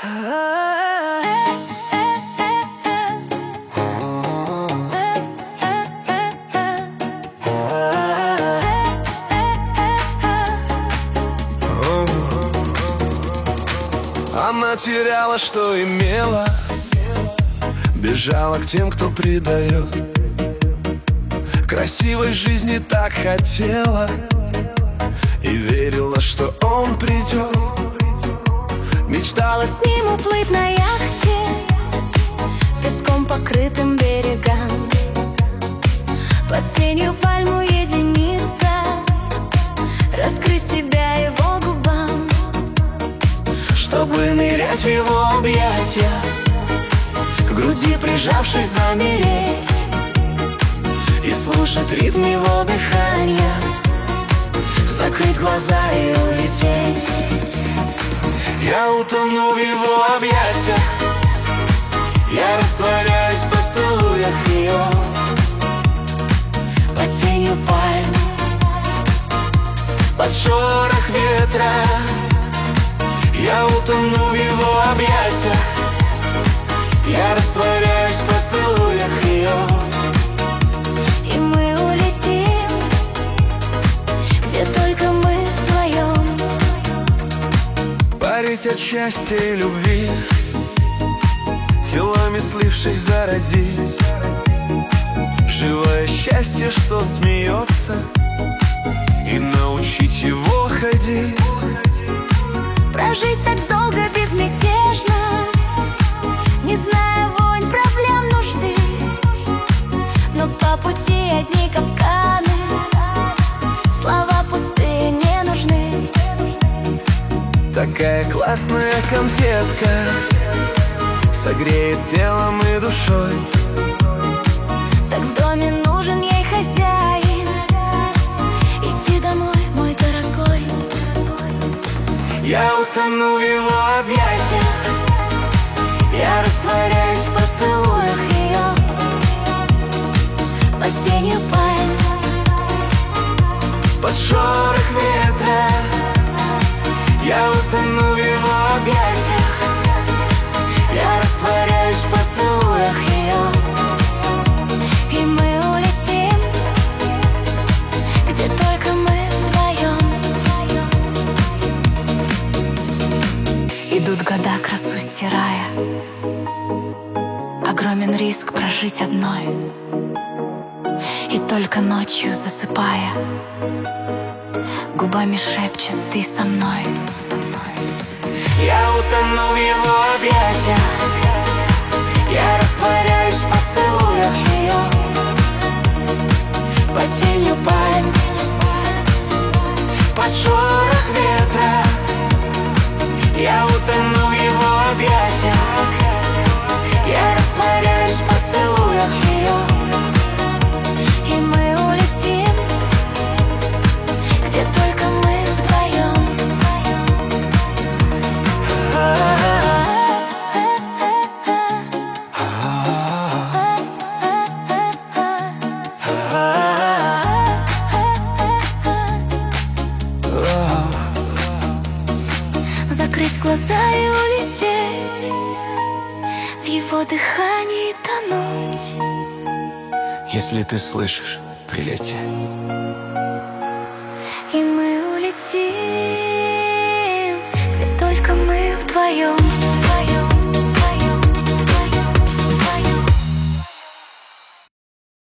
Она теряла, что имела, бежала к тем, кто предает. Красивой жизни так хотела и верила, что он придет. Мечтала с ним уплыть на яхте, песком покрытым берегам, под тенью пальм уединиться, раскрыть себя его губам, чтобы нырять в его объятия, к груди прижавшись замереть и слушать ритм его дыхания, закрыть глаза и улететь. Я утону в его объятиях, я растворяюсь в поцелуях ее, под тенью пальм, под шорох ветра. Я утону в его объятиях, я растворяюсь в поцелуях ее, и мы улетим, где только мы вдвоем. Парить от счастья и любви, телами слившись зародить живое счастье, что смеется, и научить его ходить. Прожить так долго безмятежно, не зная войн, проблем, нужды, но по пути одни капканы, слова пустые не нужны. Такая классная конфетка согреет телом и душой. Так в доме нужен ей хозяин, иди домой, мой дорогой. Я утону в его объятиях, я растворяюсь в поцелуях ее, под тенью пальм, под шорох ветра. Я утону в его объятиях, я растворяюсь в поцелуях ее, и мы улетим, где только мы вдвоем. Идут года, красу стирая, огромен риск прожить одной, и только ночью засыпая, губами шепчет: ты со мной. я утону в его объятиях, Я растворяюсь в поцелуях ее, под тенью пальм, под шорох ветра. Я утону в его объятиях, я растворяюсь в поцелуях ее, и мы улетим, где только мы вдвоем. Закрыть глаза и улететь, в его дыхании тонуть. если ты слышишь, прилети. И мы улетим, где только мы вдвоем.